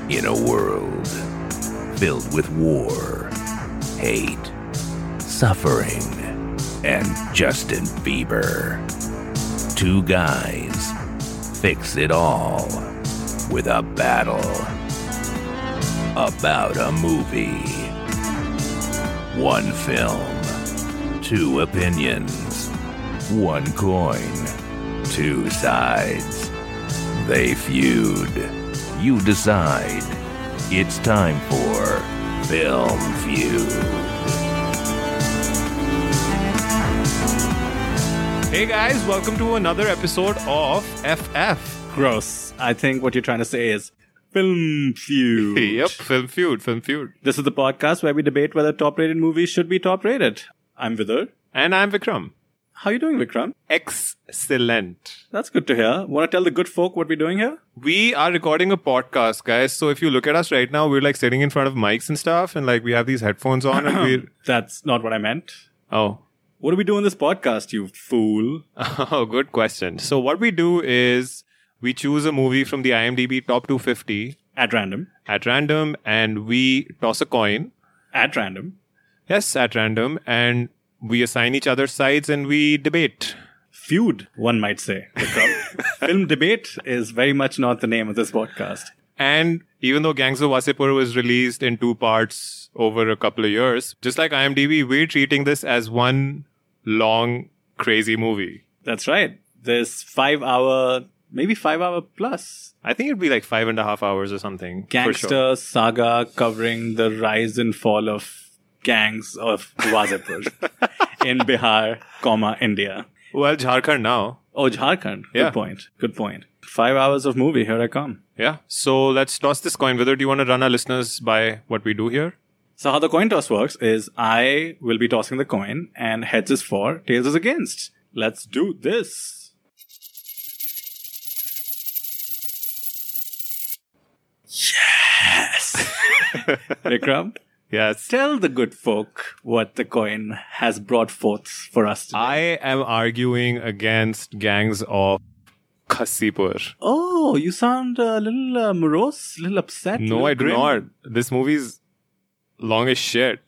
In a world filled with war, hate, suffering, and Justin Bieber, two guys fix it all with a battle about a movie. One film, two opinions, one coin, two sides. They feud. You decide. It's time for Film Feud. Hey guys, welcome to another episode of FF. Gross. I think what you're trying to say is Film Feud. Yep, Film Feud. This is the podcast where we debate whether top-rated movies should be top-rated. I'm Vidar. And I'm Vikram. How you doing, Vikram? Excellent. That's good to hear. Want to tell the good folk what we're doing here? We are recording a podcast, guys. So if you look at us right now, we're like sitting in front of mics and stuff, and like we have these headphones on, and we're... That's not what I meant. Oh. What do we do in this podcast, you fool? Oh, good question. So what we do is we choose a movie from the IMDb top 250 At random. and we toss a coin. At random. Yes, at random. And we assign each other sides and we debate. Feud, one might say. Film debate is very much not the name of this podcast. And even though Gangs of Wasseypur was released in 2 parts over a couple of years, just like IMDb, we're treating this as one long, crazy movie. That's right. This 5 hour, maybe 5 hour plus. I think it'd be like 5.5 hours or something. Gangster for sure. saga covering the rise and fall of gangs of Wasseypur in Bihar, India. Well, Jharkhand now. Oh, Jharkhand. Yeah. Good point. 5 hours of movie. Here I come. Yeah. So let's toss this coin. Whether do you want to run our listeners by what we do here? So how the coin toss works is I will be tossing the coin and heads is for, tails is against. Let's do this. Yes. Vikram, Yes. tell the good folk what the coin has brought forth for us today. I am arguing against Gangs of Wasseypur. Oh, you sound a little morose, a little upset. No, little I do grim. not. This movie's long as shit.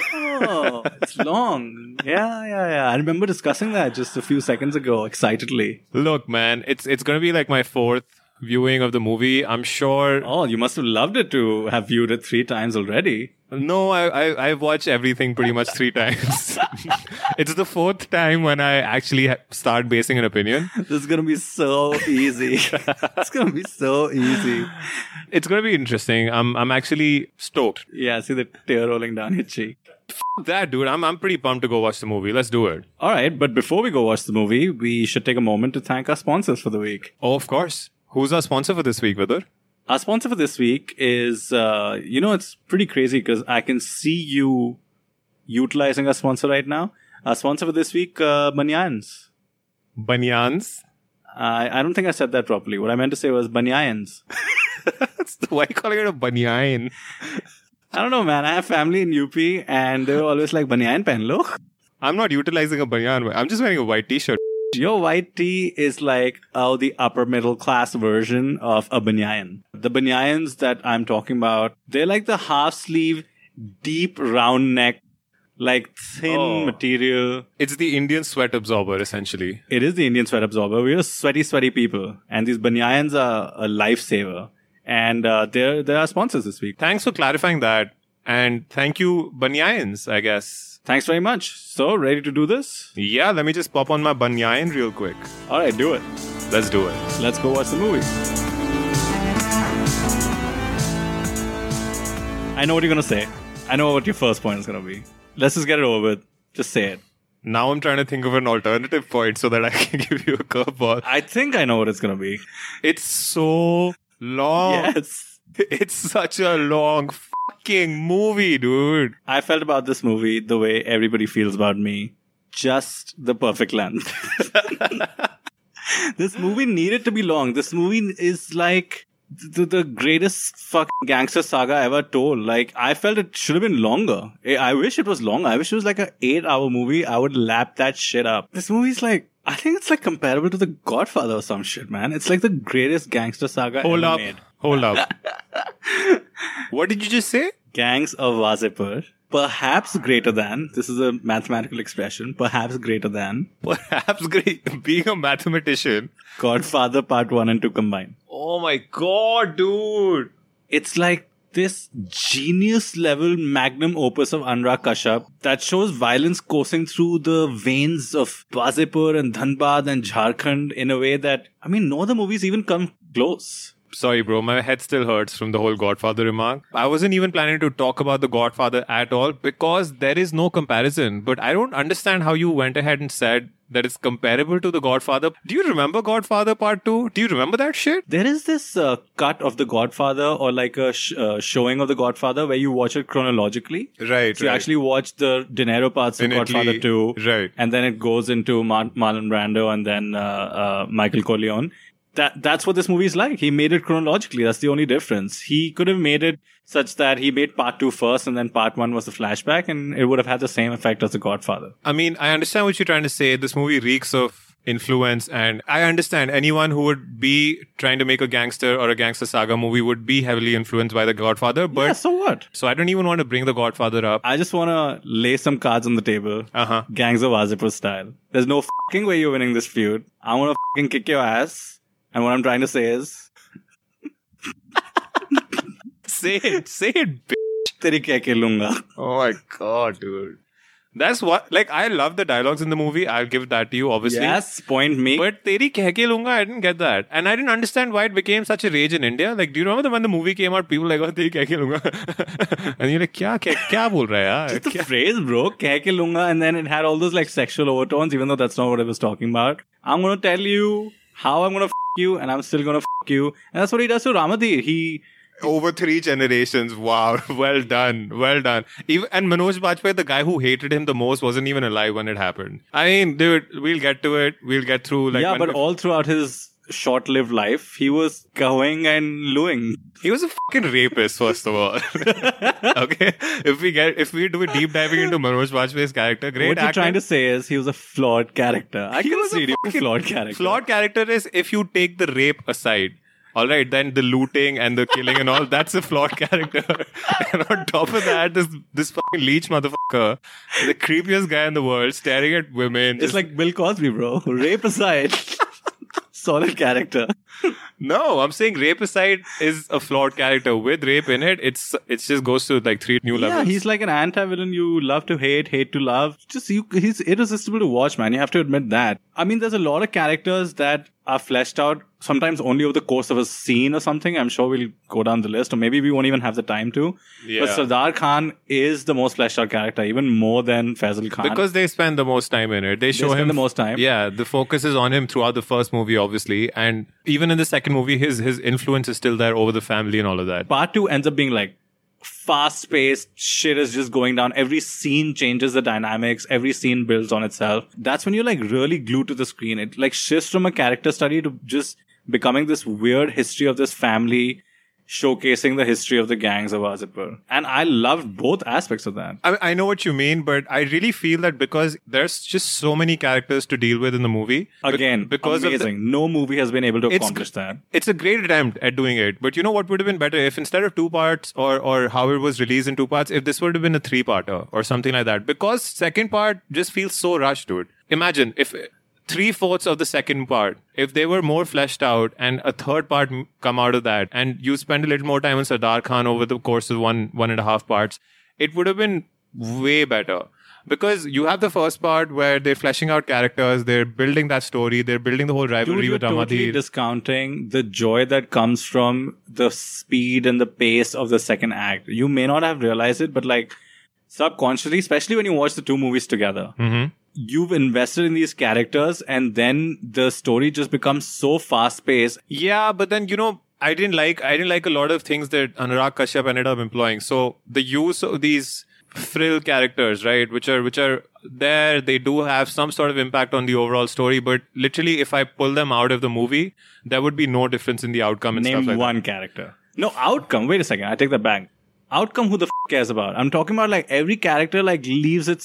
Oh, it's long. Yeah. I remember discussing that just a few seconds ago, excitedly. Look, man, it's going to be like my 4th viewing of the movie. I'm sure. Oh, you must have loved it to have viewed it 3 times already. No, I've watched everything pretty much 3 times. It's the 4th time when I actually start basing an opinion. This is going to be so easy. It's going to be so easy. It's going to be interesting. I'm actually stoked. Yeah, see the tear rolling down your cheek. That, dude, I'm pretty pumped to go watch the movie. Let's do it. All right, but before we go watch the movie, we should take a moment to thank our sponsors for the week. Oh, of course. Who's our sponsor for this week, Vidar? Our sponsor for this week is, it's pretty crazy because I can see you utilizing our sponsor right now. Our sponsor for this week, Banyans. Banyans? I don't think I said that properly. What I meant to say was Banyans. Why are you calling it a banyan? I don't know, man. I have family in UP and they were always like, Banyan pen lo. I'm not utilizing a banyan. I'm just wearing a white t-shirt. Your white tee is like the upper middle class version of a banyan. The banyans that I'm talking about, they're like the half sleeve, deep round neck, like thin material. It's the Indian sweat absorber, essentially. It is the Indian sweat absorber. We're sweaty people. And these banyans are a lifesaver. And they're our sponsors this week. Thanks for clarifying that. And thank you, Banyans, I guess. Thanks very much. So, ready to do this? Yeah, let me just pop on my banyan real quick. All right, do it. Let's do it. Let's go watch the movie. I know what you're going to say. I know what your first point is going to be. Let's just get it over with. Just say it. Now I'm trying to think of an alternative point so that I can give you a curveball. I think I know what it's going to be. It's so long. Yes. It's such a long fucking movie, dude. I felt about this movie the way everybody feels about me. Just the perfect length. This movie needed to be long. This movie is like the greatest fucking gangster saga ever told. Like, I felt it should have been longer. I wish it was longer. I wish it was like an 8-hour movie. I would lap that shit up. This movie's like, I think it's like comparable to The Godfather or some shit, man. It's like the greatest gangster saga ever made. Hold up. What did you just say? Gangs of Wazipur, perhaps greater than, this is a mathematical expression, perhaps greater than Perhaps great. Being a mathematician. Godfather Part 1 and 2 combined. Oh my god, dude. It's like this genius level magnum opus of Anurag Kashyap that shows violence coursing through the veins of Wazipur and Dhanbad and Jharkhand in a way that, I mean, no other movies even come close. Sorry, bro. My head still hurts from the whole Godfather remark. I wasn't even planning to talk about the Godfather at all because there is no comparison. But I don't understand how you went ahead and said that it's comparable to the Godfather. Do you remember Godfather Part 2? Do you remember that shit? There is this cut of The Godfather or like a showing of The Godfather where you watch it chronologically. Right, So you actually watch the De Niro parts of In Godfather Italy, 2. right. And then it goes into Marlon Brando and then Michael Corleone. That's what this movie is like. He made it chronologically. That's the only difference. He could have made it such that he made part 2 first and then part 1 was the flashback and it would have had the same effect as The Godfather. I mean, I understand what you're trying to say. This movie reeks of influence, and I understand anyone who would be trying to make a gangster or a gangster saga movie would be heavily influenced by The Godfather. But Yeah, so what? So I don't even want to bring The Godfather up. I just want to lay some cards on the table. Uh-huh. Gangs of Wazipur style. There's no fucking way you're winning this feud. I want to fucking kick your ass. And what I'm trying to say is... Say it, bitch. Teri keh ke lunga. Oh my god, dude. That's what, like, I love the dialogues in the movie. I'll give that to you, obviously. Yes, point me. But Teri keh ke lunga, I didn't get that. And I didn't understand why it became such a rage in India. Like, do you remember when the movie came out, people were like, oh, Teri keh ke lunga. And you're like, kya bol raha hai? Just the phrase, bro. Keh ke lunga. And then it had all those like sexual overtones, even though that's not what I was talking about. I'm going to tell you how I'm going to you, and I'm still going to you. And that's what he does to Ramadir. He... Over 3 generations. Wow. Well done. Well done. And Manoj Bajpayee, the guy who hated him the most, wasn't even alive when it happened. I mean, dude, we'll get to it. We'll get through. Like, yeah, but all throughout his short-lived life, he was going and looing. He was a fucking rapist, first of all. Okay? If we do a deep diving into Manoj Bajpayee's character, great What actor. you're trying to say is he was a flawed character. I He can was see him a fucking flawed character. Flawed character is if you take the rape aside. All right, then the looting and the killing and all, that's a flawed character. And on top of that, this fucking leech motherfucker, the creepiest guy in the world, staring at women. It's like Bill Cosby, bro. Rape aside. Solid character. No, I'm saying rape aside is a flawed character. With rape in it, it just goes to like 3 new levels. Yeah, he's like an anti-villain you love to hate, hate to love. He's irresistible to watch, man. You have to admit that. I mean, there's a lot of characters that are fleshed out sometimes only over the course of a scene or something. I'm sure we'll go down the list, or maybe we won't even have the time to. Yeah. But Sardar Khan is the most fleshed out character, even more than Faisal Khan. Because they spend the most time in it. They show spend him the most time. Yeah, the focus is on him throughout the first movie, obviously. And even in the second movie, his influence is still there over the family and all of that. Part 2 ends up being like fast-paced, shit is just going down. Every scene changes the dynamics. Every scene builds on itself. That's when you're like really glued to the screen. It like shifts from a character study to just becoming this weird history of this family, showcasing the history of the gangs of Wazipur. And I loved both aspects of that. I know what you mean, but I really feel that because there's just so many characters to deal with in the movie. Again, because amazing. No movie has been able to accomplish that. It's a great attempt at doing it. But you know what would have been better if instead of 2 parts or how it was released in 2 parts, if this would have been a 3-parter or something like that. Because second part just feels so rushed, dude. Imagine if 3/4 of the second part, if they were more fleshed out and a third part come out of that, and you spend a little more time on Sardar Khan over the course of 1.5 parts, it would have been way better. Because you have the first part where they're fleshing out characters, they're building that story, they're building the whole rivalry Dude, with you're totally Ramadir. discounting the joy that comes from the speed and the pace of the second act. You may not have realized it, but like subconsciously, especially when you watch the 2 movies together, you've invested in these characters and then the story just becomes so fast paced. Yeah, but then, you know, I didn't like a lot of things that Anurag Kashyap ended up employing. So the use of these frill characters, right, which are there, they do have some sort of impact on the overall story, but literally if I pull them out of the movie, there would be no difference in the outcome and Name stuff like one character. No, outcome. Wait a second. I take that back. Outcome, who the cares about. I'm talking about like every character like leaves its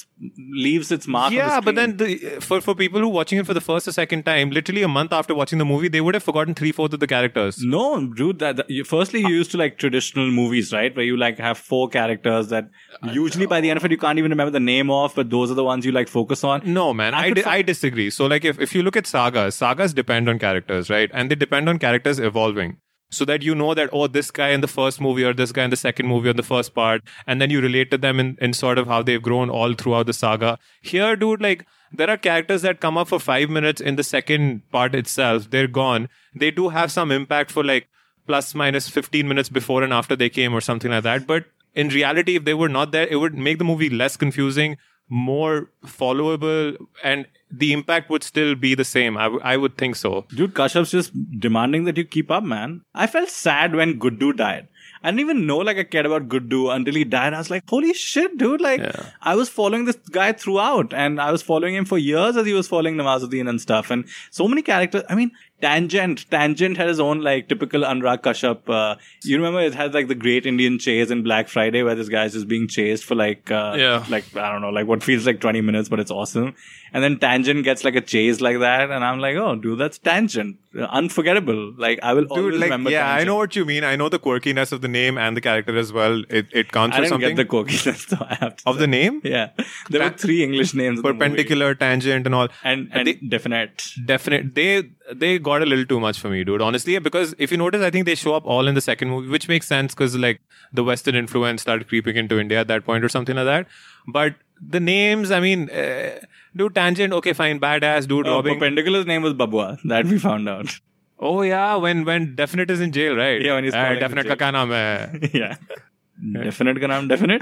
mark. Yeah, on the but then for people who are watching it for the first or second time, literally a month after watching the movie, they would have forgotten 3/4 of the characters. No, dude. Firstly, you used to like traditional movies, right? Where you like have 4 characters that usually by the end of it you can't even remember the name of, but those are the ones you like focus on. No, man, I disagree. So, like, if you look at sagas depend on characters, right? And they depend on characters evolving. So that you know that, oh, this guy in the first movie or this guy in the second movie or the first part, and then you relate to them in sort of how they've grown all throughout the saga. Here, dude, like, there are characters that come up for 5 minutes in the second part itself. They're gone. They do have some impact for like plus minus 15 minutes before and after they came or something like that. But in reality, if they were not there, it would make the movie less confusing, more followable, and the impact would still be the same. I would think so. Dude, Kashyap's just demanding that you keep up, man. I felt sad when Guddu died. I didn't even know like I cared about Guddu until he died. I was like, holy shit, dude. Like, I was following this guy throughout, and I was following him for years as he was following Nawazuddin and stuff. And so many characters. I mean, Tangent had his own like typical Anurag Kashyap. You remember it had like the Great Indian Chase in Black Friday where this guy's just being chased for like I don't know, like what feels like 20 minutes, but it's awesome. And then Tangent gets like a chase like that, and I'm like, oh, dude, that's Tangent. Unforgettable. Like, I will always remember Tangent. I know what you mean. I know the quirkiness of the name and the character as well. It counts for something. I didn't get the quirkiness, though, I have to of say. the name? Yeah. There were 3 English names. Perpendicular, Tangent, and all. And Definite. Definite. They got a little too much for me, dude. Honestly, because if you notice, I think they show up all in the second movie, which makes sense because like the Western influence started creeping into India at that point or something like that. But the names, I mean, dude, Tangent, okay, fine, badass, dude, robbing. Perpendicular's name was Babua. That we found out. Oh yeah, when Definite is in jail, right? Yeah, when he's calling Definite ka kya naam hai? Yeah. Definite का नाम Definite?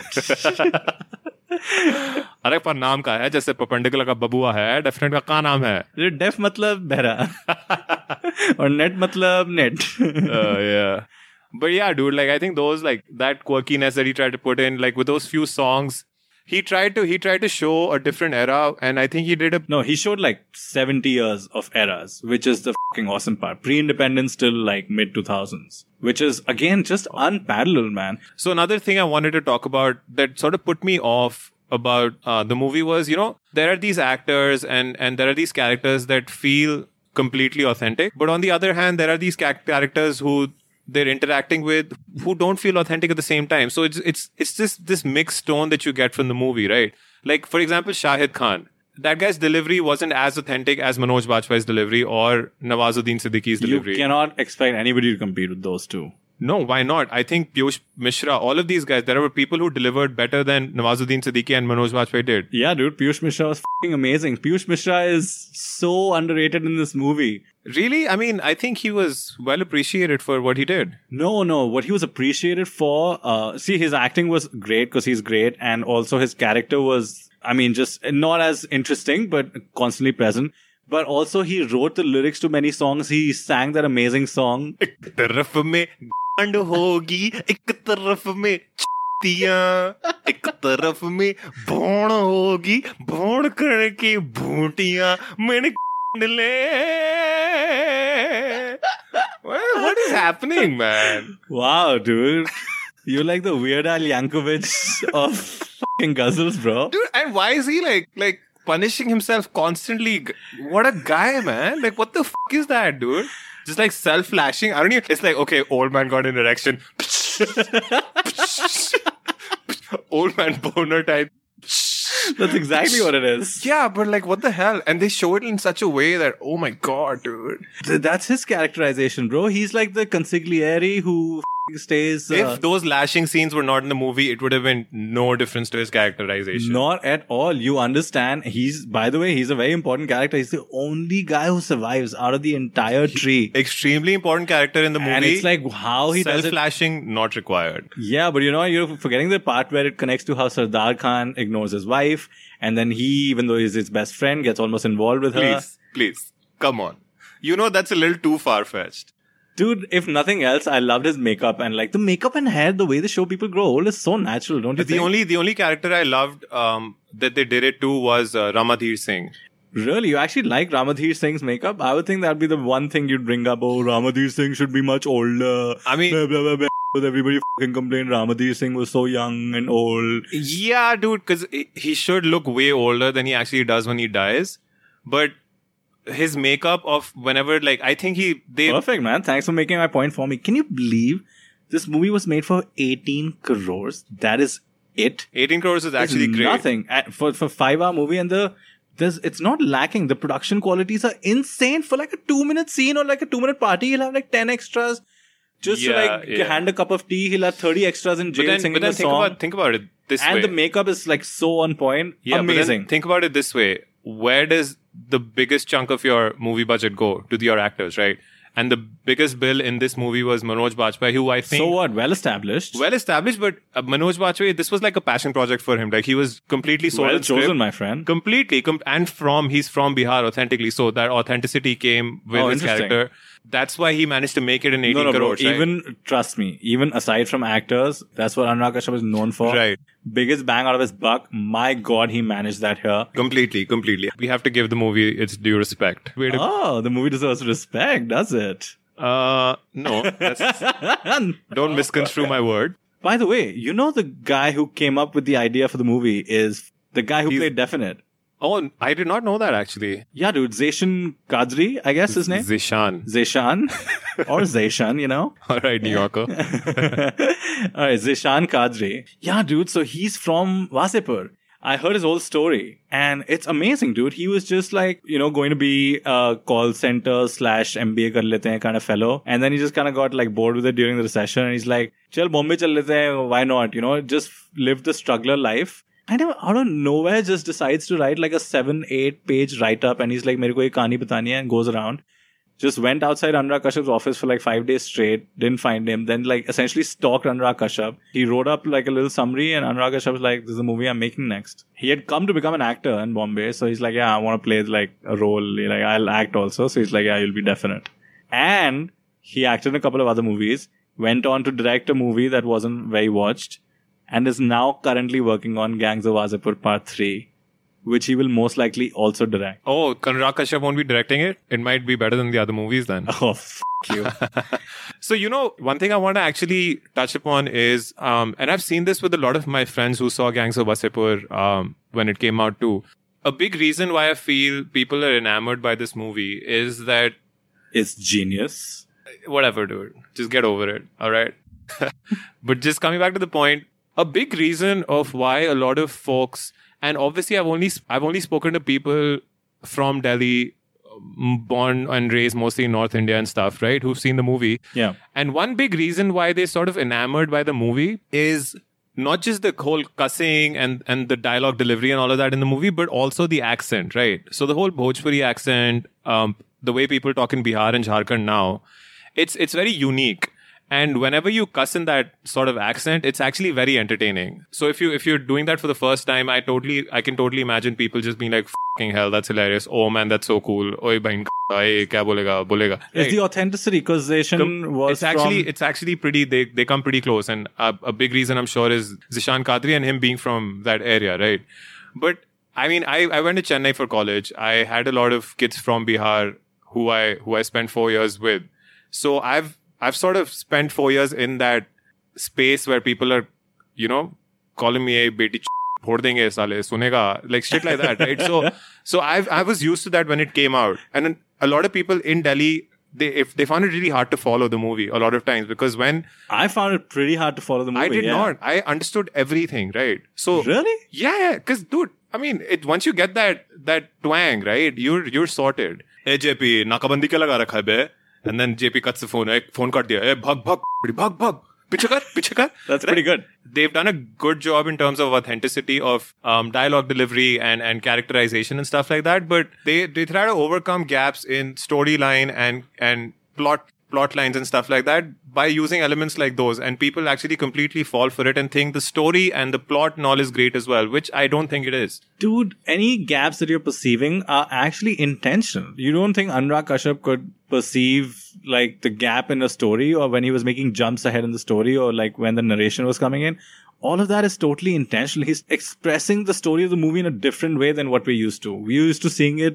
अरे पर नाम का है, जैसे perpendicular का बबुआ है, डेफिनेट का क्या नाम है? डेफ मतलब बहरा और नेट मतलब net. Yeah. But yeah, dude, like I think those like that quirkiness that he tried to put in, like with those few songs, he tried to show a different era, and I think he did No, he showed like 70 years of eras, which is the fucking awesome part. Pre-independence till like mid-2000s, which is again just unparalleled, man. So another thing I wanted to talk about that sort of put me off about the movie was, you know, there are these actors and there are these characters that feel completely authentic, but on the other hand, there are these characters who they're interacting with who don't feel authentic at the same time. So it's just this mixed tone that you get from the movie, right? Like, for example, Shahid Khan. That guy's delivery wasn't as authentic as Manoj Bajpayee's delivery or Nawazuddin Siddiqui's delivery. You cannot expect anybody to compete with those two. No, why not? I think Piyush Mishra, all of these guys, there were people who delivered better than Nawazuddin Siddiqui and Manoj Bajpayee did. Yeah, dude, Piyush Mishra was f***ing amazing. Piyush Mishra is so underrated in this movie. Really? I mean, I think he was well appreciated for what he did. No. What he was appreciated for, see, his acting was great because he's great. And also his character was, I mean, just not as interesting, but constantly present. But also he wrote the lyrics to many songs. He sang that amazing song. एक तरफ में गांड होगी, एक तरफ में चुतियां, एक तरफ में भौण होगी, भौण करके भूटियां, मैंने ले. What is happening, man? Wow, dude. You're like the Weird Al Yankovic of fucking guzzles, bro. Dude, and why is he like punishing himself constantly? What a guy, man. Like, what the fuck is that, dude? Just like self-flashing. I don't even... It's like, okay, old man got an erection. Old man boner type. That's exactly what it is. Yeah, but like, what the hell? And they show it in such a way that, oh my god, dude. That's his characterization, bro. He's like the consigliere who stays... If those lashing scenes were not in the movie, it would have been no difference to his characterization. Not at all. You understand. By the way, he's a very important character. He's the only guy who survives out of the entire tree. Extremely important character in the movie. And it's like how he does it. Self-flashing, not required. Yeah, but you know, you're forgetting the part where it connects to how Sardar Khan ignores his wife. And then he, even though he's his best friend, gets almost involved with her. Please. Come on. You know, that's a little too far-fetched. Dude, if nothing else, I loved his makeup and like the makeup and hair, the way they show people grow old is so natural, don't you think? The only character I loved that they did it to was Ramadhir Singh. Really? You actually like Ramadhir Singh's makeup? I would think that'd be the one thing you'd bring up. Oh, Ramadhir Singh should be much older. I mean, blah, blah, blah, blah. everybody fucking complained Ramadeer Singh was so young and old. Yeah, dude, because he should look way older than he actually does when he dies. But his makeup of whenever, like, I think they Perfect, man. Thanks for making my point for me. Can you believe this movie was made for 18 crores? That is it. 18 crores is actually great. Nothing for 5-hour movie, and it's not lacking. The production qualities are insane. For like a 2-minute scene or like a 2-minute party, you'll have like 10 extras. Just to hand a cup of tea, he'll have 30 extras in jail singing the song. Think about it this way. And the makeup is like so on point. Yeah, amazing. But then think about it this way. Where does the biggest chunk of your movie budget go? To your actors, right? And the biggest bill in this movie was Manoj Bajpayee, who I think... So what? Well established, but Manoj Bajpayee, this was like a passion project for him. Like, he was completely sold. Well chosen, my friend. Completely. And he's from Bihar authentically. So that authenticity came with his character. That's why he managed to make it in 18 crores. Bro. Right? Even, trust me, even aside from actors, that's what Anurag Kashyap is known for. Right. Biggest bang out of his buck. My God, he managed that here. Completely. We have to give the movie its due respect. The movie deserves respect, does it? No. Don't misconstrue my word. By the way, you know the guy who came up with the idea for the movie is the guy who played Definite. Oh, I did not know that, actually. Yeah, dude. Zeshan Kadri, I guess his name? Zeshan. Or Zeshan, you know? All right, New Yorker. All right, Zeshan Kadri. Yeah, dude. So he's from Wasipur. I heard his whole story and it's amazing, dude. He was just like, going to be a call center / MBA kar lete hain kind of fellow. And then he just kind of got like bored with it during the recession. And he's like, chal Bombay chal lete hain, why not? Just live the struggler life. And out of nowhere just decides to write like a 7-8 page write-up. And he's like, mere ko ye kahani batani hai, and goes around. Just went outside Anurag Kashyap's office for like 5 days straight. Didn't find him. Then like essentially stalked Anurag Kashyap. He wrote up like a little summary and Anurag Kashyap was like, this is the movie I'm making next. He had come to become an actor in Bombay. So he's like, yeah, I want to play like a role. Like, I'll act also. So he's like, yeah, you'll be Definite. And he acted in a couple of other movies. Went on to direct a movie that wasn't very watched. And is now currently working on Gangs of Wasipur Part 3. Which he will most likely also direct. Oh, Anurag Kashyap won't be directing it? It might be better than the other movies then. Oh, f*** you. So, one thing I want to actually touch upon is, and I've seen this with a lot of my friends who saw Gangs of Wasipur when it came out too. A big reason why I feel people are enamored by this movie is that... It's genius. Whatever, dude. Just get over it. All right? But just coming back to the point, a big reason of why a lot of folks... And obviously, I've only spoken to people from Delhi, born and raised mostly in North India and stuff, right? Who've seen the movie. Yeah. And one big reason why they're sort of enamored by the movie is not just the whole cussing and the dialogue delivery and all of that in the movie, but also the accent, right? So the whole Bhojpuri accent, the way people talk in Bihar and Jharkhand now, it's very unique. And whenever you cuss in that sort of accent, it's actually very entertaining. So if you're doing that for the first time, I can totally imagine people just being like, "Fucking hell, that's hilarious! Oh man, that's so cool! Oye bahin, kya bolega?" Right? It's the authenticity because Zeshan was it's actually pretty. They come pretty close, and a big reason I'm sure is Zeshan Kadri and him being from that area, right? But I mean, I went to Chennai for college. I had a lot of kids from Bihar who I spent 4 years with. So I've sort of spent 4 years in that space where people are, calling me a beti phod denge sale, sunega, like shit like that, right? So I was used to that when it came out. And then a lot of people in Delhi, they found it really hard to follow the movie a lot of times because when... I found it pretty hard to follow the movie. I did not. I understood everything, right? So really? Yeah, because dude, I mean, once you get that twang, right, you're sorted. Hey JP, nakabandi kya laga rakha hai be? And then JP cuts the phone. Phone cut diya. Hey, bhag. Piche kar. That's pretty good. They've done a good job in terms of authenticity of dialogue delivery and characterization and stuff like that. But they try to overcome gaps in storyline and plot lines and stuff like that by using elements like those. And people actually completely fall for it and think the story and the plot and all is great as well, which I don't think it is. Dude, any gaps that you're perceiving are actually intentional. You don't think Anurag Kashyap could perceive like the gap in a story or when he was making jumps ahead in the story or like when the narration was coming in? All of that is totally intentional. He's expressing the story of the movie in a different way than what we're used to. We're used to seeing it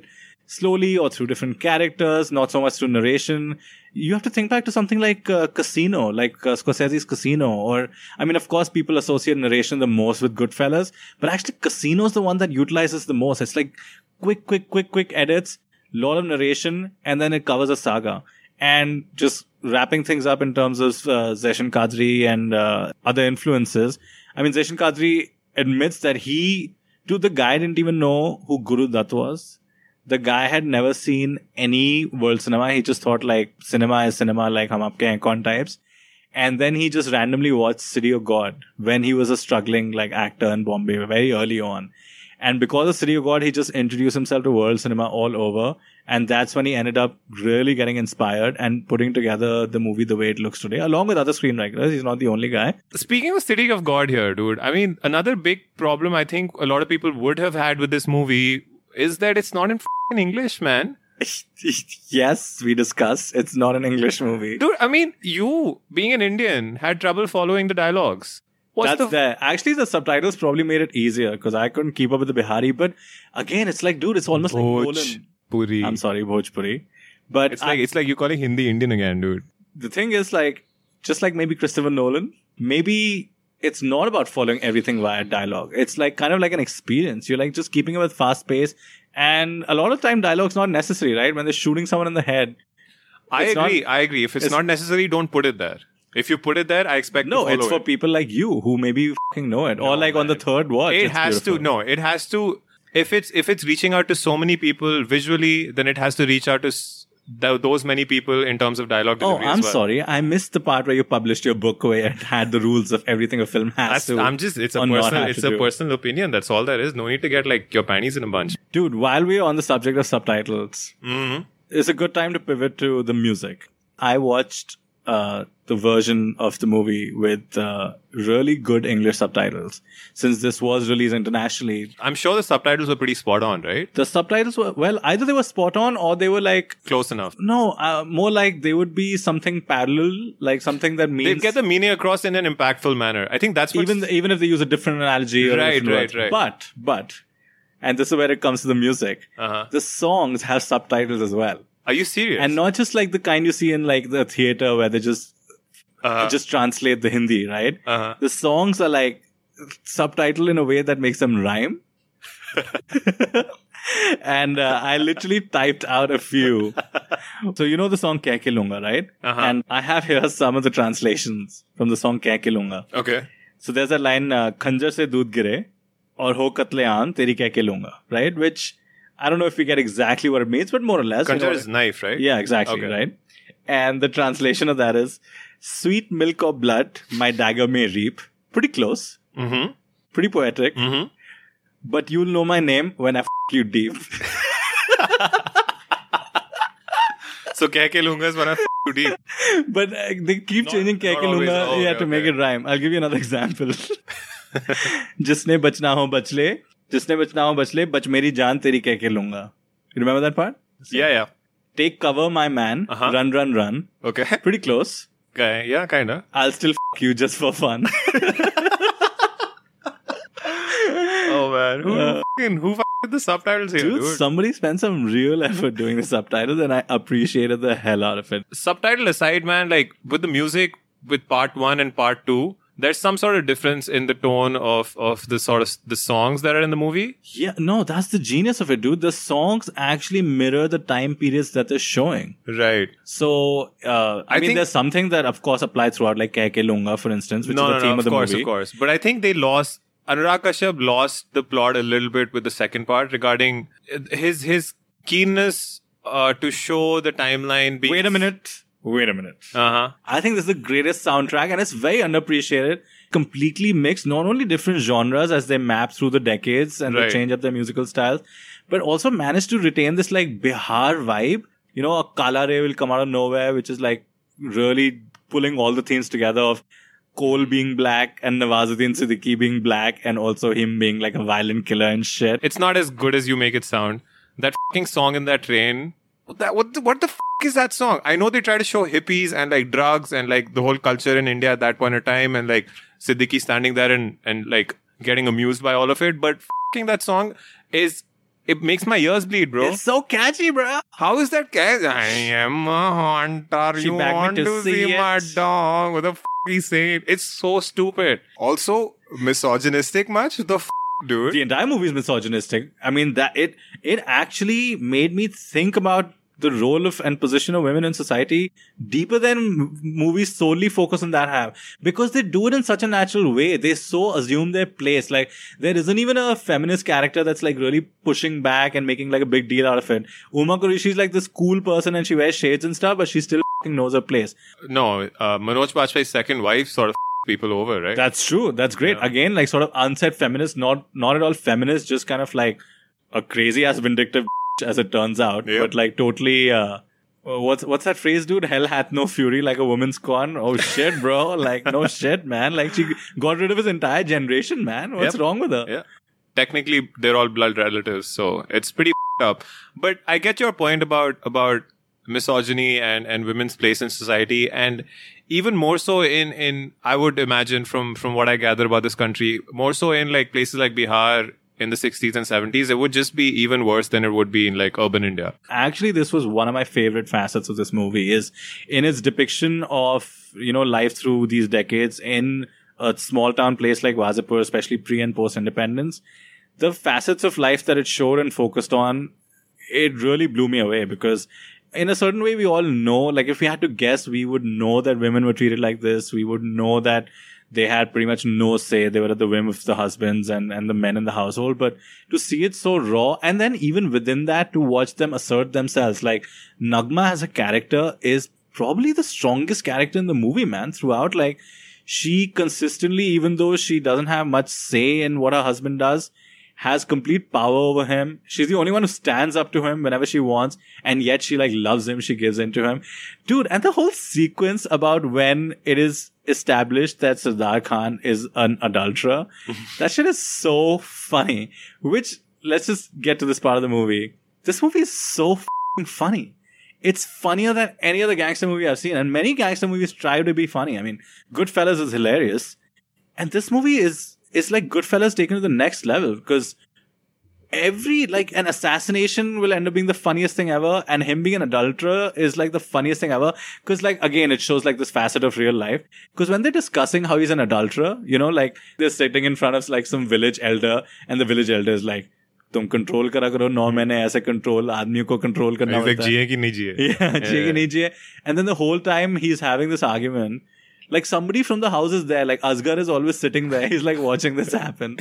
slowly or through different characters, not so much through narration. You have to think back to something like Casino, like Scorsese's Casino, or, I mean, of course, people associate narration the most with Goodfellas, but actually Casino is the one that utilizes the most. It's like quick edits, lot of narration, and then it covers a saga. And just wrapping things up in terms of Zeshan Kadri and other influences. I mean, Zeshan Kadri admits that the guy didn't even know who Guru Dutt was. The guy had never seen any world cinema. He just thought like cinema is cinema, like hum aapke hain kaun types. And then he just randomly watched City of God when he was a struggling like actor in Bombay very early on. And because of City of God, he just introduced himself to world cinema all over. And that's when he ended up really getting inspired and putting together the movie the way it looks today, along with other screenwriters. He's not the only guy. Speaking of City of God here, dude, I mean, another big problem I think a lot of people would have had with this movie is that it's not in f***ing English, man. Yes, we discussed. It's not an English movie. Dude, I mean, you, being an Indian, had trouble following the dialogues. Actually, the subtitles probably made it easier because I couldn't keep up with the Bihari. But again, it's like, dude, it's almost like Bhojpuri. I'm sorry, Bhojpuri. But it's like you calling Hindi Indian again, dude. The thing is, like, just like maybe Christopher Nolan, maybe it's not about following everything via dialogue. It's like kind of like an experience. You're like just keeping it with fast pace. And a lot of time dialogue's not necessary, right? When they're shooting someone in the head. I agree. If it's not necessary, don't put it there. If you put it there, I expect no, it's for people like you who maybe fucking know it. Or like on the third watch. It has to. If it's reaching out to so many people visually, then it has to reach out to those many people in terms of dialogue delivery. I'm sorry. I missed the part where you published your book where it had the rules of everything a film has to. It's a personal opinion. That's all there is. No need to get like your panties in a bunch. Dude, while we're on the subject of subtitles, it's a good time to pivot to the music. I watched the version of the movie with really good English subtitles since this was released internationally. I'm sure the subtitles were pretty spot on, right? The subtitles were, well, either they were spot on or they were like... close enough. No, more like they would be something parallel, like something that means... They get the meaning across in an impactful manner. I think that's what... Even if they use a different analogy or right. But, and this is where it comes to the music, the songs have subtitles as well. Are you serious? And not just like the kind you see in like the theater where they just translate the Hindi, right? The songs are like subtitled in a way that makes them rhyme. And I literally typed out a few. So you know the song Keh Ke Lunga, right? And I have here some of the translations from the song Keh Ke Lunga. Okay. So there's a line, Khanjar se doodh gire aur ho katle aan teri Keh Ke Lunga, right? Which I don't know if we get exactly what it means, but more or less. Khanjar is knife, right? Yeah, exactly, right? And the translation of that is, sweet milk or blood, my dagger may reap. Pretty close. Pretty poetic. But you'll know my name when I f*** you deep. So Keh Ke Lunga is when I f*** you deep. But they keep changing Keh Ke Lunga to make it rhyme. I'll give you another example. Jisne bachna ho bach le. Jisne bachna ho bach le, bach meri jaan teri keh ke lunga. You remember that part? Yeah. Take cover, my man. Run. Okay. Pretty close. Okay. Yeah, kinda. I'll still f*** you just for fun. Oh man. Who did the subtitles here, dude? Somebody spent some real effort doing the subtitles and I appreciated the hell out of it. Subtitle aside, man, like with the music, with part 1 and part 2, there's some sort of difference in the tone of the sort of the songs that are in the movie. Yeah, no, that's the genius of it, dude. The songs actually mirror the time periods that they're showing. Right. So, I mean, there's something that, of course, applies throughout, like Keh Ke Lunga, for instance, which is the theme of the movie. Of course. But I think Anurag Kashyap lost the plot a little bit with the second part regarding his keenness to show the timeline being... Wait a minute. I think this is the greatest soundtrack and it's very underappreciated. Completely mixed, not only different genres as they map through the decades and they change up their musical styles, but also managed to retain this like Bihar vibe. You know, a Kala Re will come out of nowhere, which is like really pulling all the themes together of Cole being black and Nawazuddin Siddiqui being black and also him being like a violent killer and shit. It's not as good as you make it sound. That fucking song in that train... What the f*** is that song? I know they try to show hippies and like drugs and like the whole culture in India at that point in time and like Siddiqui standing there and like getting amused by all of it. But f***ing that song is it makes my ears bleed, bro. It's so catchy, bro. How is that catchy? I am a hunter. She You begged me want to to see see my it. dog? What the f*** he saying? It's so stupid. Also, misogynistic much? The f***, dude. The entire movie is misogynistic. I mean, that it actually made me think about the role of and position of women in society deeper than movies solely focus on that have, because they do it in such a natural way. They so assume their place. Like, there isn't even a feminist character that's like really pushing back and making like a big deal out of it. Uma Qureshi is like this cool person and she wears shades and stuff, but she still fucking knows her place. No, Manoj Bajpayee's second wife sort of people over, right? That's true. That's great. Yeah. Again, like sort of unsaid feminist, not at all feminist, just kind of like a crazy ass vindictive as it turns out, Yep. but like totally what's that phrase, dude? Hell hath no fury like a woman's scorn. Oh shit, bro. Like, no shit, man. Like, she got rid of his entire generation, man. What's Yep. wrong with her? Yeah. Technically, they're all blood relatives, so it's pretty up. But I get your point about misogyny and women's place in society, and even more so in I would imagine from what I gather about this country, more so in like places like Bihar in the 60s and 70s, it would just be even worse than it would be in like urban India. Actually, this was one of my favorite facets of this movie, is in its depiction of, you know, life through these decades in a small town place like Wazipur, especially pre and post independence. The facets of life that it showed and focused on, it really blew me away, because in a certain way, we all know, like, if we had to guess, we would know that women were treated like this. We would know that they had pretty much no say. They were at the whim of the husbands and the men in the household. But to see it so raw, and then even within that, to watch them assert themselves, like, Nagma as a character is probably the strongest character in the movie, man, throughout. Like, she consistently, even though she doesn't have much say in what her husband does, has complete power over him. She's the only one who stands up to him whenever she wants, and yet she like loves him, she gives in to him. Dude, and the whole sequence about when it is established that Sardar Khan is an adulterer, that shit is so funny. Which, let's just get to this part of the movie. This movie is so f***ing funny. It's funnier than any other gangster movie I've seen, and many gangster movies try to be funny. I mean, Goodfellas is hilarious, and this movie is like Goodfellas taken to the next level, because every, like, an assassination will end up being the funniest thing ever, and him being an adulterer is like the funniest thing ever, because, like, again, it shows like this facet of real life, because when they're discussing how he's an adulterer, you know, like, they're sitting in front of like some village elder, and the village elder is like, तुम control करा करो, 9 महीने ऐसे control, आदमियों को control करना He's like, होता है. जिए कि नहीं जिए? Yeah, जिए कि नहीं जिए. And then the whole time he's having this argument, like, somebody from the house is there. Like, Asghar is always sitting there. He's like watching this happen.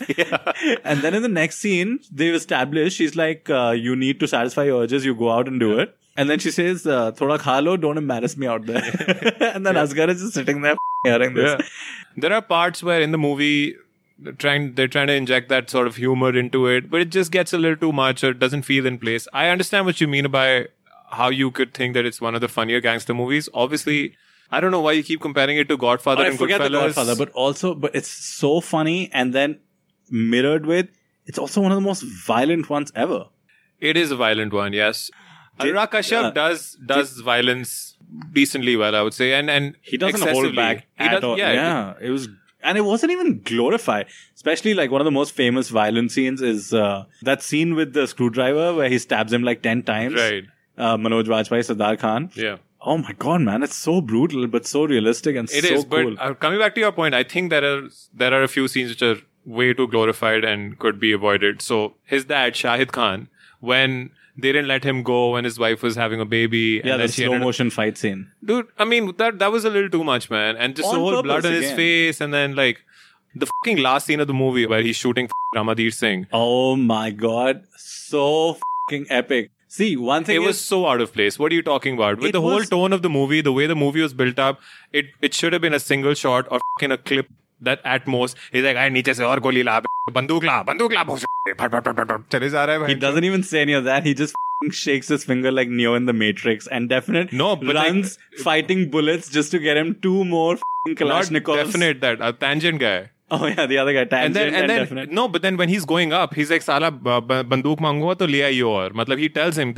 And then in the next scene, they've established, she's like, you need to satisfy your urges. You go out and do it. And then she says, thoda kha lo, don't embarrass me out there. And then Asghar is just sitting there hearing this. Yeah. There are parts where in the movie they're trying to inject that sort of humor into it, but it just gets a little too much, or it doesn't feel in place. I understand what you mean by how you could think that it's one of the funnier gangster movies. Obviously, I don't know why you keep comparing it to Godfather and forget Goodfellas. the Godfather, but it's so funny, and then mirrored with, it's also one of the most violent ones ever. It is a violent one, yes. Anurag Kashyap does violence decently well, I would say, and He doesn't excessively. hold back at all. Yeah, It was, and it wasn't even glorified. Especially, like, one of the most famous violent scenes is that scene with the screwdriver where he stabs him like 10 times. Right. Manoj Bajpayee, Sardar Khan. Yeah. Oh my god, man! It's so brutal, but so realistic and It so is, cool. but coming back to your point, I think there are a few scenes which are way too glorified and could be avoided. So his dad, Shahid Khan, when they didn't let him go when his wife was having a baby, Yeah, and the then she slow ended up- motion fight scene. Dude, I mean, that was a little too much, man. And just On the whole purpose blood on his again. face, and then like the fucking last scene of the movie where he's shooting Ramadeer Singh. Oh my god, so fucking epic. See, one thing It was so out of place. What are you talking about? With It the whole was- tone of the movie, the way the movie was built up, it should have been a single shot or fucking a clip that at most he's like, "I नीचे से और गोली ला, बंदूक ला, फट फट फट फट चले जा रहा है he भाई." doesn't even say any of that. He just fucking shakes his finger like Neo in the Matrix, and definite No, but runs fighting bullets just to get him 2 more fucking Not Kalashnikovs. definite that a tangent guy. Oh yeah, the other guy, And Tangent then definite. no, but then when he's going up, he's like, "Sala बंदूक मांगूंगा तो ले आइयो और." मतलब he tells him that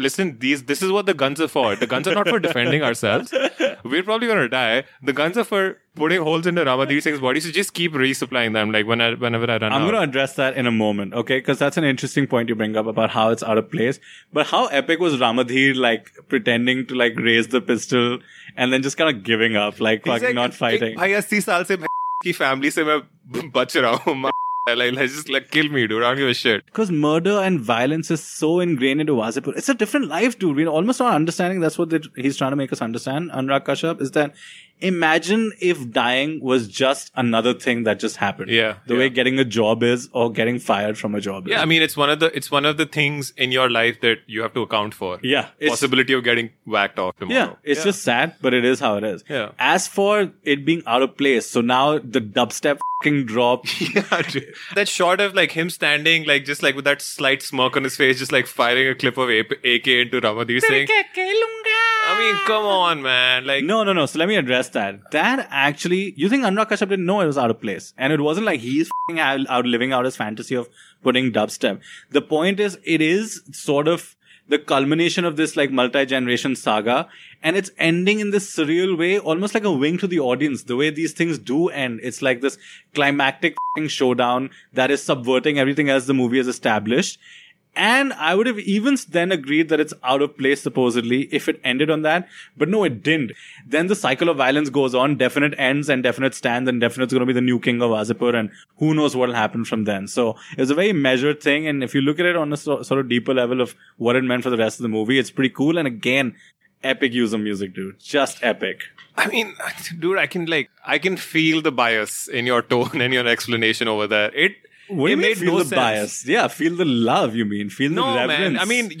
listen, this is what the guns are for. The guns are not for defending ourselves. We're probably going to die. The guns are for putting holes into Ramadir Singh's body. So just keep resupplying them, like whenever I run out. I'm going to address that in a moment, okay? Because that's an interesting point you bring up about how it's out of place. But how epic was Ramadir, like, pretending to, like, raise the pistol and then just kind of giving up, like, fucking not fighting? भाई 80 साल से की family से मैं बच रहा हूँ. Like, just like kill me, dude. I don't give a shit. Because murder and violence is so ingrained into Wazipur. It's a different life, dude. We're almost not understanding. That's what he's trying to make us understand. Anurag Kashyap is that imagine if dying was just another thing that just happened. Yeah. The way getting a job is, or getting fired from a job is. Yeah, I mean, it's one of the things in your life that you have to account for. Yeah. Possibility of getting whacked off tomorrow. Yeah. It's just sad, but it is how it is. Yeah. As for it being out of place, so now the dubstep fucking drop. Yeah, dude. That shot of like him standing, like just like with that slight smirk on his face, just like firing a clip of AK into Ramadir Singh. I mean, come on, man. Like, No. So let me address that. That actually, you think Anurag Kashyap didn't know it was out of place. And it wasn't like he's out living out his fantasy of putting dubstep. The point is, it is sort of the culmination of this like multi-generation saga. And it's ending in this surreal way, almost like a wink to the audience. The way these things do end. It's like this climactic showdown that is subverting everything else the movie has established. And I would have even then agreed that it's out of place, supposedly, if it ended on that. But no, it didn't. Then the cycle of violence goes on. Definite ends and Definite stands, and Definite's going to be the new king of Wazipur, and who knows what will happen from then. So it was a very measured thing. And if you look at it on a sort of deeper level of what it meant for the rest of the movie, it's pretty cool. And again, epic use of music, dude. Just epic. I mean, dude, I can feel the bias in your tone and your explanation over there. What do you mean made feel no the sense. bias? Yeah, feel the love, you mean. Feel the reverence. Man. I mean,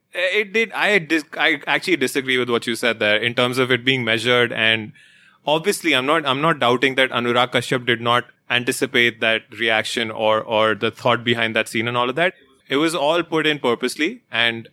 I actually disagree with what you said there in terms of it being measured. And obviously, I'm not doubting that Anurag Kashyap did not anticipate that reaction or the thought behind that scene and all of that. It was all put in purposely, and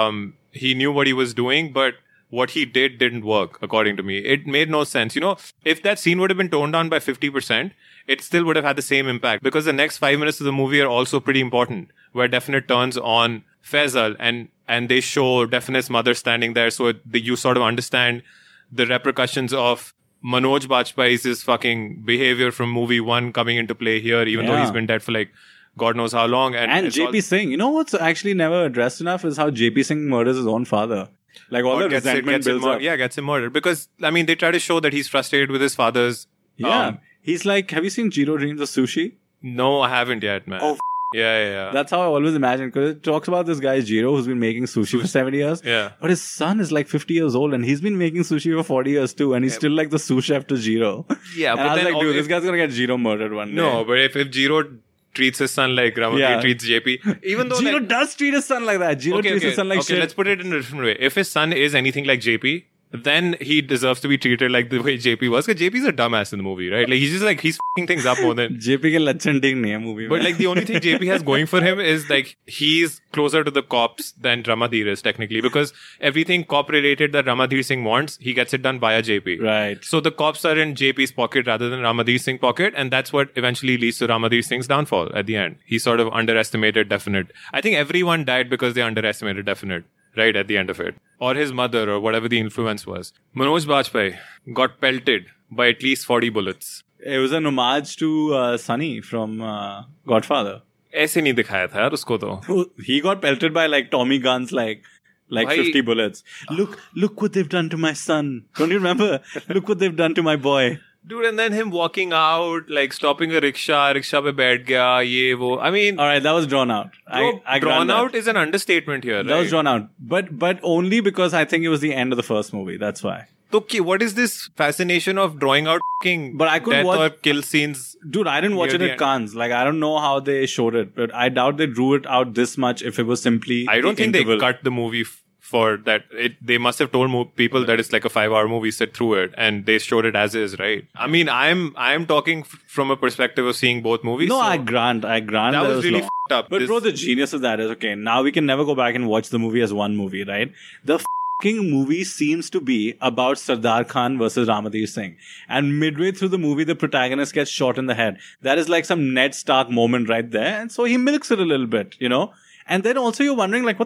he knew what he was doing, but what he did didn't work, according to me. It made no sense. You know, if that scene would have been toned down by 50%, it still would have had the same impact, because the next 5 minutes of the movie are also pretty important, where Definite turns on Faisal and they show Definite's mother standing there, so you sort of understand the repercussions of Manoj Bajpayee's fucking behavior from movie 1 coming into play here, even though he's been dead for like God knows how long. And JP Singh, you know what's actually never addressed enough is how JP Singh murders his own father. Like all the resentment builds up. Yeah, gets him murdered. Because, I mean, they try to show that he's frustrated with his father's... Yeah. He's like, have you seen Jiro Dreams of Sushi? No, I haven't yet, man. Oh, yeah. That's how I always imagine, because it talks about this guy Jiro who's been making sushi for 70 years. Yeah. But his son is like 50 years old and he's been making sushi for 40 years too, and he's still like the sous chef to Jiro. Yeah, and but I was then like, dude, this guy's gonna get Jiro murdered one day. No, but if Jiro treats his son like Ramadir treats JP, even though Jiro like, does treat his son like that. Jiro treats his son like shit. Okay, let's put it in a different way. If his son is anything like JP, then he deserves to be treated like the way JP was. Because JP's a dumbass in the movie, right? Like, he's f***ing things up more than... JP ke lachan ding nahi hai movie But like, the only thing JP has going for him is like, he's closer to the cops than Ramadir is technically. Because everything cop-related that Ramadir Singh wants, he gets it done via JP. Right. So the cops are in JP's pocket rather than Ramadir Singh's pocket. And that's what eventually leads to Ramadir Singh's downfall at the end. He sort of underestimated Definite. I think everyone died because they underestimated Definite. Right at the end of it. Or his mother, or whatever the influence was. Manoj Bajpayee got pelted by at least 40 bullets. It was an homage to Sunny from Godfather. ऐसे नहीं दिखाया था यार उसको तो. He got pelted by like Tommy guns, like 50 bullets. Look what they've done to my son. Don't you remember? Look what they've done to my boy. Dude, and then him walking out, like stopping a rickshaw pe baith gaya, ye wo. I mean... Alright, that was drawn out. I drawn out is an understatement here, right? That was drawn out. But only because I think it was the end of the first movie. That's why. So, what is this fascination of drawing out but I couldn't death watch, or kill scenes? Dude, I didn't watch it at Cannes. Like, I don't know how they showed it, but I doubt they drew it out this much if it was simply... I don't think they cut the movie for that. They must have told people that it's like a 5-hour movie, sit through it, and they showed it as is, right? I mean, I'm talking from a perspective of seeing both movies. No, so I grant that was really f***ed up. But bro, the genius of that is, okay, now we can never go back and watch the movie as one movie, right? The f***ing movie seems to be about Sardar Khan versus Ramadir Singh. And midway through the movie, the protagonist gets shot in the head. That is like some Ned Stark moment right there. And so he milks it a little bit, you know? And then also you're wondering, like, what the f***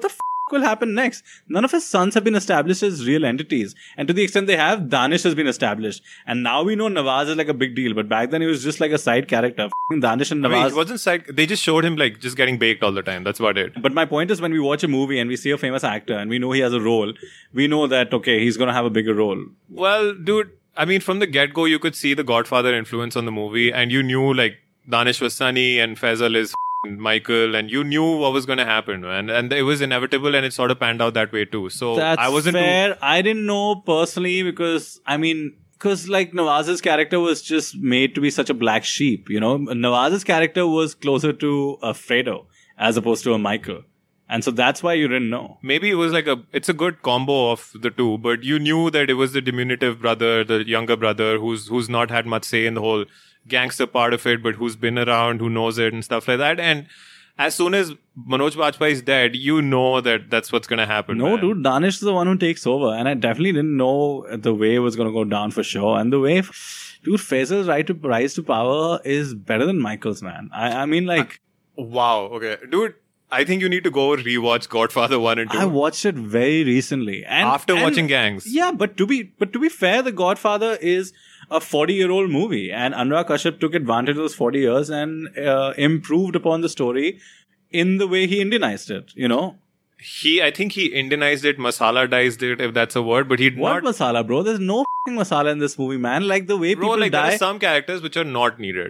will happen next? None of his sons have been established as real entities. And to the extent they have, Danish has been established. And now we know Nawaz is like a big deal. But back then he was just like a side character. Danish and Nawaz. I mean, it wasn't side. They just showed him like just getting baked all the time. That's about it. But my point is, when we watch a movie and we see a famous actor and we know he has a role, we know that, okay, he's going to have a bigger role. Well, dude, I mean, from the get-go, you could see the Godfather influence on the movie, and you knew like Danish was Sunny and Faisal is Michael, and you knew what was going to happen, man. And it was inevitable, and it sort of panned out that way too. So That's I wasn't fair. I didn't know personally because like Nawaz's character was just made to be such a black sheep, you know. Nawaz's character was closer to a Fredo as opposed to a Michael. And so that's why you didn't know. Maybe it was like it's a good combo of the two, but you knew that it was the diminutive brother, the younger brother, who's not had much say in the whole gangster part of it, but who's been around, who knows it and stuff like that. And as soon as Manoj Bajpayee is dead, you know that that's what's going to happen. No, man. dude, Danish is the one who takes over. And I definitely didn't know the way it was going to go down for sure. And the way, dude, Faisal's rise to power is better than Michael's, man. I mean, like... Wow, okay. Dude, I think you need to go rewatch Godfather 1 and 2. I watched it very recently. After watching Gangs. Yeah, but to be fair, The Godfather is a 40-year-old movie, and Anurag Kashyap took advantage of those 40 years and improved upon the story in the way he Indianized it, you know? I think he Indianized it, masala-dized it, if that's a word, but he'd What not... masala, bro? There's no f***ing masala in this movie, man. Like, the way Bro, people like, there die... are some characters which are not needed.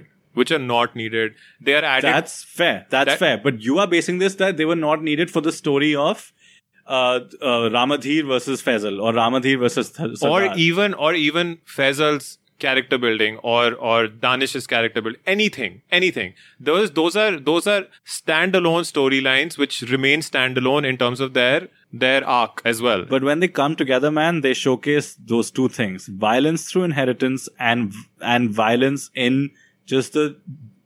They are added... That's fair. That's fair. But you are basing this that they were not needed for the story of Ramadhir versus Faisal, or Ramadhir versus Sardar. Or even Faisal's character building, or Danish's character building. Anything. Those are standalone storylines which remain standalone in terms of their arc as well. But when they come together, man, they showcase those two things: violence through inheritance and violence in just the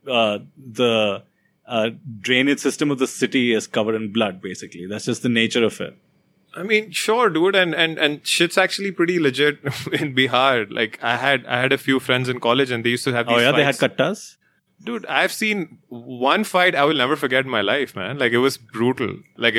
drainage system of the city is covered in blood. Basically, that's just the nature of it. I mean, sure, dude, and shit's actually pretty legit in Bihar. Like, I had a few friends in college, and they used to have these fights. They had kattas? Dude, I've seen one fight I will never forget in my life, man. Like, it was brutal.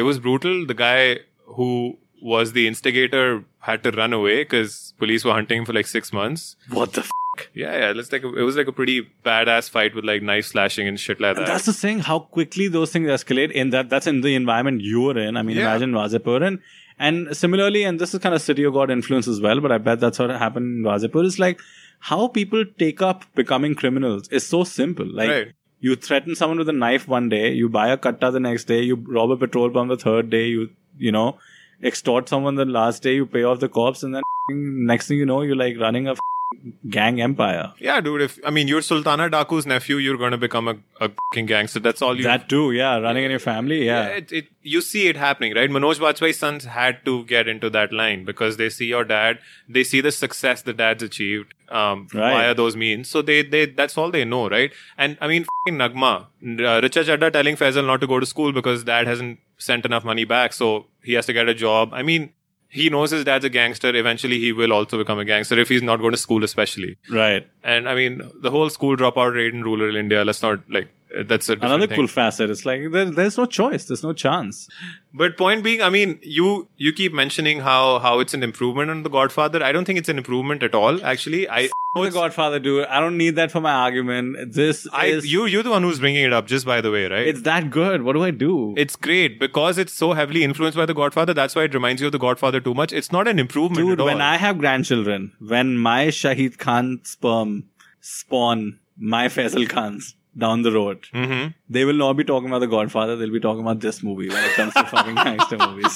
The guy who was the instigator had to run away because police were hunting him for like 6 months. What the f***? Yeah. It was like a pretty badass fight with like knife slashing and shit like that. That's the thing, how quickly those things escalate. That's in the environment you were in. I mean, imagine Wazipur. And similarly, and this is kind of City of God influence as well, but I bet that's what happened in Wazipur. It's like how people take up becoming criminals is so simple. Like, right. You threaten someone with a knife one day, you buy a katta the next day, you rob a petrol pump the third day, you know, extort someone the last day, you pay off the cops, and then next thing you know, you're like running a gang empire. Yeah, dude. You're Sultana Daku's nephew, you're going to become a fucking gangster. That's all you... That too, yeah. Running in your family, yeah. You see it happening, right? Manoj Bajpayee's sons had to get into that line because they see your dad, they see the success the dad's achieved via those means. So they that's all they know, right? And I mean, fucking Nagma, Richa Chadda telling Faisal not to go to school because dad hasn't sent enough money back, so he has to get a job. I mean, he knows his dad's a gangster. Eventually, he will also become a gangster if he's not going to school, especially. Right. And I mean, the whole school dropout rate in rural India, let's not like... That's a another thing. Cool facet. It's like there's no choice. There's no chance. But point being, I mean, you keep mentioning how it's an improvement on The Godfather. I don't think it's an improvement at all. Actually, The Godfather, dude. I don't need that for my argument. You're the one who's bringing it up, just by the way, right? It's that good. What do I do? It's great because it's so heavily influenced by The Godfather. That's why it reminds you of The Godfather too much. It's not an improvement, dude. At all. When I have grandchildren, when my Shahid Khan sperm spawn my Faisal Khans down the road, they will not be talking about The Godfather. They'll be talking about this movie when it comes to fucking gangster movies.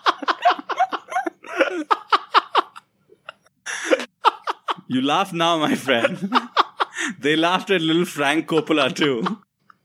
You laugh now, my friend. They laughed at little Frank Coppola too.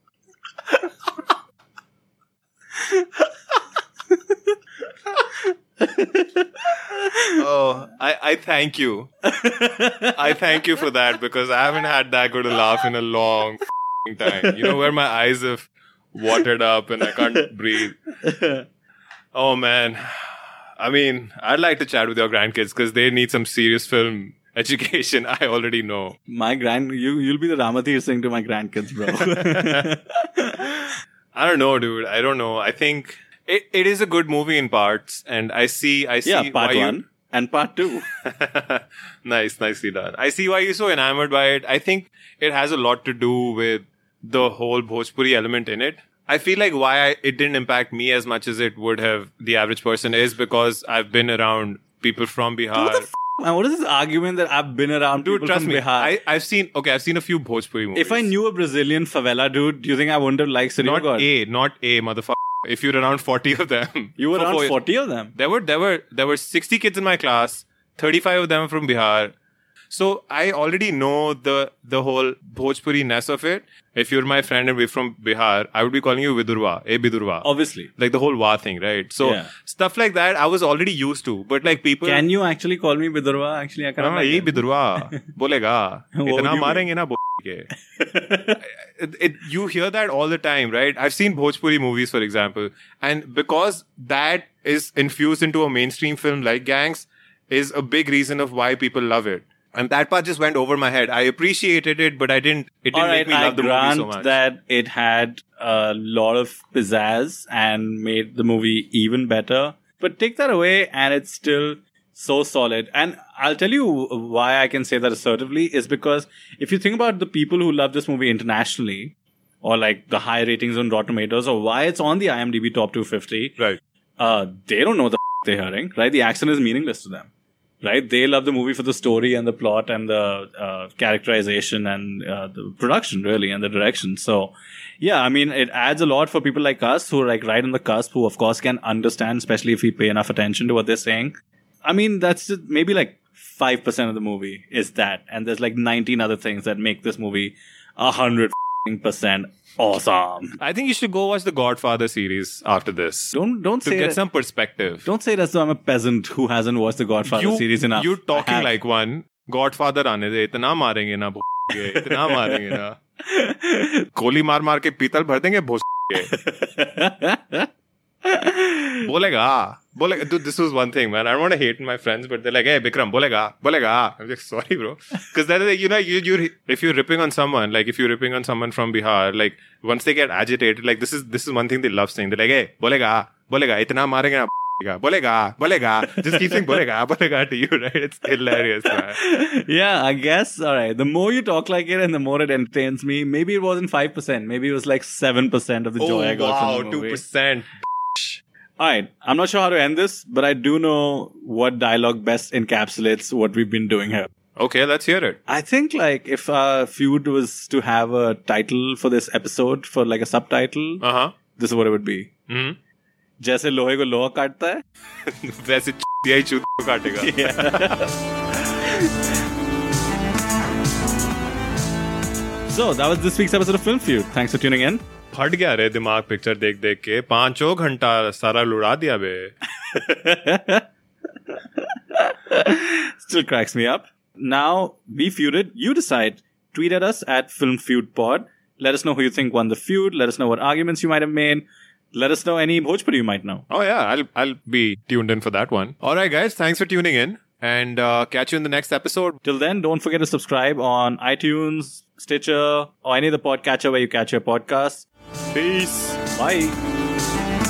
Oh, I thank you. I thank you for that because I haven't had that good a laugh in a long time. You know, where my eyes have watered up and I can't breathe. Oh, man. I mean, I'd like to chat with your grandkids because they need some serious film education. I already know. You'll be the Ramadhir Singh to my grandkids, bro. I don't know, dude. I don't know. I think It is a good movie in parts, and I see Yeah, part why 1 and part 2. Nicely done. I see why you're so enamored by it. I think it has a lot to do with the whole Bhojpuri element in it. I feel like it didn't impact me as much as it would have the average person is because I've been around people from Bihar. Man, what is this argument that I've been around people Trust from me, Bihar? I've seen a few Bhojpuri movies. If I knew a Brazilian favela dude, do you think I wouldn't have liked City of God? Not a motherfucker. If you're around 40 of them. You were For around 4 years. 40 of them. There were 60 kids in my class, 35 of them are from Bihar. So I already know the whole Bhojpuri-ness of it. If you're my friend and we're from Bihar, I would be calling you Vidurva, Bidurva. Obviously. Like the whole Va thing, right? So Yeah. stuff like that I was already used to. But like people... Can you actually call me Bidurva? Actually, I can't. हाँ, ये Bidurva बोलेगा इतना मारेंगे ना के. You hear that all the time, right? I've seen Bhojpuri movies, for example. And because that is infused into a mainstream film like Gangs is a big reason of why people love it. And that part just went over my head. I appreciated it, but it didn't make me love the movie so much. That it had a lot of pizzazz and made the movie even better. But take that away and it's still so solid. And I'll tell you why I can say that assertively is because if you think about the people who love this movie internationally or like the high ratings on Rotten Tomatoes or why it's on the IMDb top 250, right? They don't know what the they're hearing, right? The action is meaningless to them. Right? They love the movie for the story and the plot and the characterization and the production, really, and the direction. So, yeah, I mean, it adds a lot for people like us who are like right on the cusp, who of course can understand, especially if we pay enough attention to what they're saying. I mean, that's just maybe like 5% of the movie is that. And there's like 19 other things that make this movie 100% awesome. I think you should go watch the Godfather series after this. Don't to say get that, some perspective. Don't say it as though I'm a peasant who hasn't watched the Godfather series enough. You're talking like one. Godfather आने दे इतना मारेंगे ना के इतना मारेंगे ना गोली मार के पीतल भर देंगे के बोलेगा dude, this was one thing, man. I don't want to hate my friends, but they're like, hey Bikram, bolega. I'm like, sorry bro, because that is like, you if you're ripping on someone, like if you're ripping on someone from Bihar, like once they get agitated, like this is one thing they love saying. They're like, hey bolega itna marenge na bolega, just keep saying bolega to you, right? It's hilarious, man. Yeah, I guess. All right, the more you talk like it and the more it entertains me. Maybe it wasn't 5%, maybe it was like 7% of the joy I got from the movie. 2%. Alright, I'm not sure how to end this, but I do know what dialogue best encapsulates what we've been doing here. Okay, let's hear it. I think like if Feud was to have a title for this episode, for like a subtitle, this is what it would be. जैसे लोहे को लोहा काटता है वैसे चूतिया ही चूत को काटेगा. So that was this week's episode of Film Feud. Thanks for tuning in. फट गया रे दिमाग पिक्चर देख देख के 5 घंटा सारा लुड़ा दिया बे. Still cracks me up. Now we feuded. You decide. Tweet at us at FilmFeudPod. Let us know who you think won the feud. Let us know what arguments you might have made. Let us know any Bhojpuri you might know. Oh yeah, I'll be tuned in for that one. All right, guys, thanks for tuning in, and catch you in the next episode. Till then, don't forget to subscribe on iTunes, Stitcher, or any of the podcatcher where you catch your podcasts. Peace. Bye.